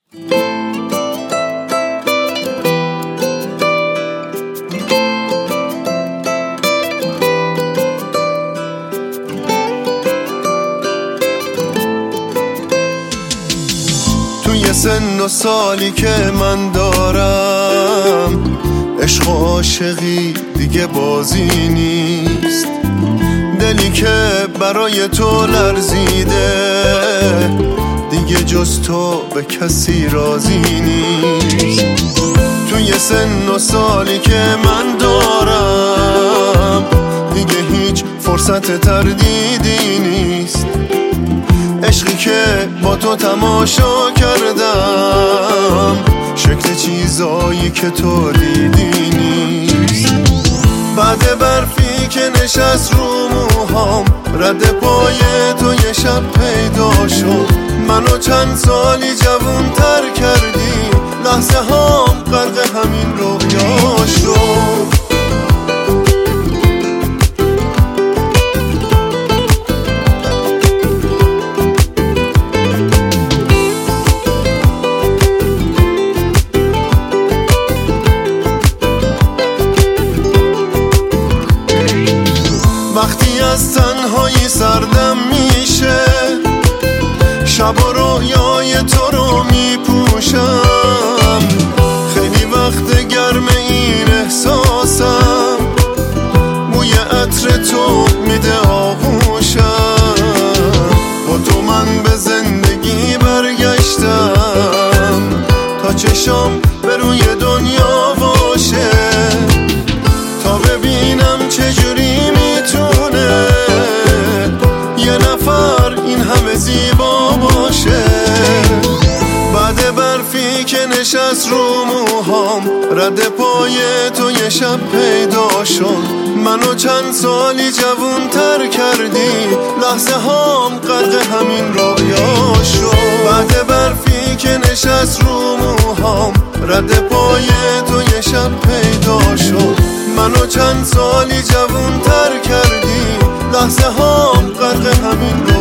توی سن و سالی که من دارم، عشق و عاشقی دیگه بازی نیست. دلی که برای تو لرزیده دیگه جز تو به کسی راضی نیست. توی سن و سالی که من دارم دیگه هیچ فرصت تردیدی نیست. عشقی که با تو تماشا کردم شکل چیزایی که تو دیدی نیست. بعد برفی که نشست رو موهام، رد پای تو یه شب پیدا شد. منو چند سالی جوون تر کردی، لحظه هام غرق همین رویا شد. وقتی از تنهایی سردم میشه، شب و رویای تو رو میپوشم. خیلی وقت گرم این احساسم، بوی عطر تو میده آغوشم. با تو من به زندگی برگشتم، تا چشام به روی دنیا باشه، تا ببینم چجوری میتونه یه نفر این همه زیبا باشه. بعد برفی که نشست رو موهام، رد پای تو یه شب پیدا شد. منو چند سالی جوون تر کردی، لحظه هام غرق همین رویا شد. بعد برفی که نشست رو موهام، رد پای تو یه شب پیدا شد. منو چند سالی جوون تر کردی، لحظه هام غرق همین